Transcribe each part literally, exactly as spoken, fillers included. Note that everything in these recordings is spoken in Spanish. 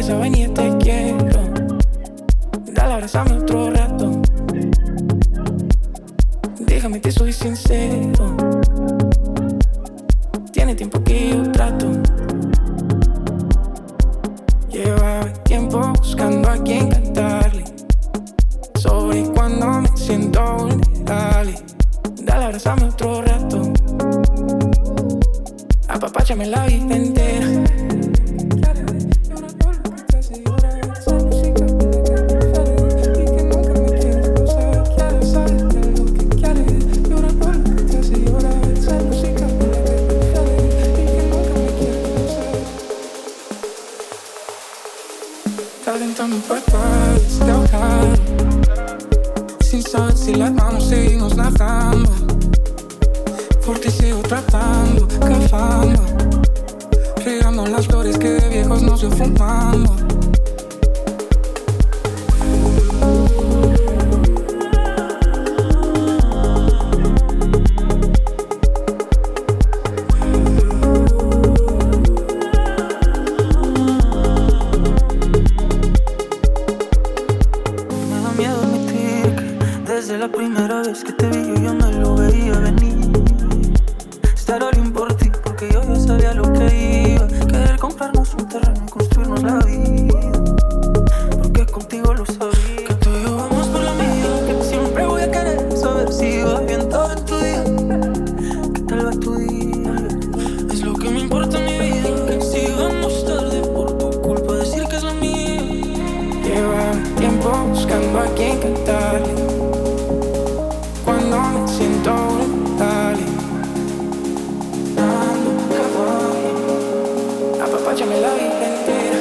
esa vainilla te quiero. Dale, abrázame otro rato. Déjame, te soy sincero. Tiene tiempo que yo trato. Llevaba tiempo buscando a quien cantarle sobre cuando me siento vulnerable. Dale, abrázame otro rato. Apapáchame la vida entera. Calentando para de ahogar, sin saber si las manos seguimos nadando. Por ti sigo tratando, cavando, regando las flores que de viejos no se fumando. La primera vez que te vi yo ya me lo veía venir. Estar all por ti porque yo ya sabía lo que iba. Querer comprarnos un terreno y construirnos la vida, porque contigo lo sabía. Que tú y yo vamos por la mía, que siempre voy a querer saber si va bien todo en tu día. ¿Qué tal va tu día? Es lo que me importa en mi vida. Que si vamos tarde por tu culpa decir que es la mía. Lleva tiempo buscando a quien cantarle cuando me siento vulnerable. Dando caballo, apapáchame la vida entera.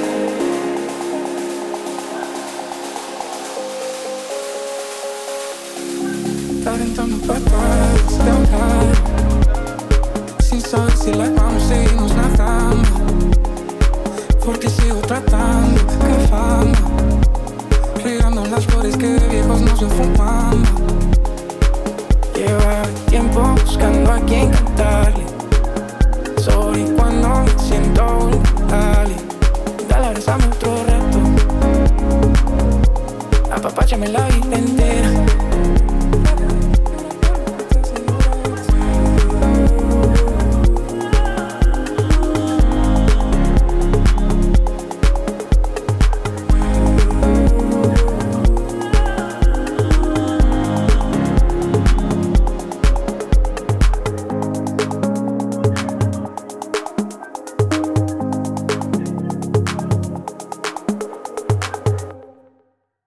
Calentando patas de ahogar, sin saber si las manos seguimos nadando. Por ti sigo tratando, cavando, regando las flores que de viejos no se fumando. Lleva tiempo buscando a quien cantarle sobre cuando me siento vulnerable. Dale, abrázame otro rato. Apapáchame la vida entera.